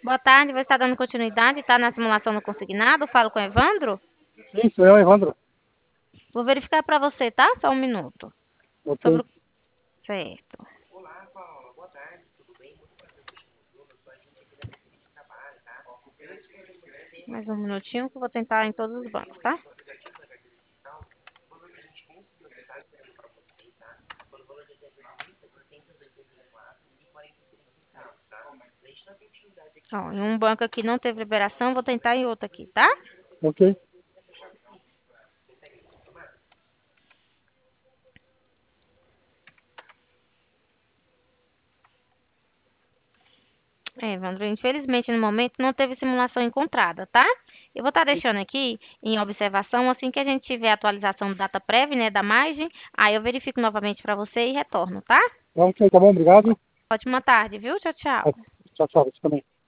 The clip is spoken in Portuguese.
Boa tarde, você está dando continuidade, tá na simulação do consignado? Falo com o Evandro? Sim, sou eu, Evandro. Vou verificar para você, tá? Só um minuto. Ok. Sobre o... Certo. Mais um minutinho que eu vou tentar em todos os bancos, tá? Ó, em um banco aqui não teve liberação, vou tentar em outro aqui, tá? Ok. Evandro, infelizmente no momento não teve simulação encontrada, tá? Eu vou estar deixando aqui em observação, assim que a gente tiver a atualização do data prévia, né, da margem, aí eu verifico novamente para você e retorno, tá? Ok, tá bom, obrigado. Ótima tarde, viu? Tchau, tchau. Tchau, tchau, você também.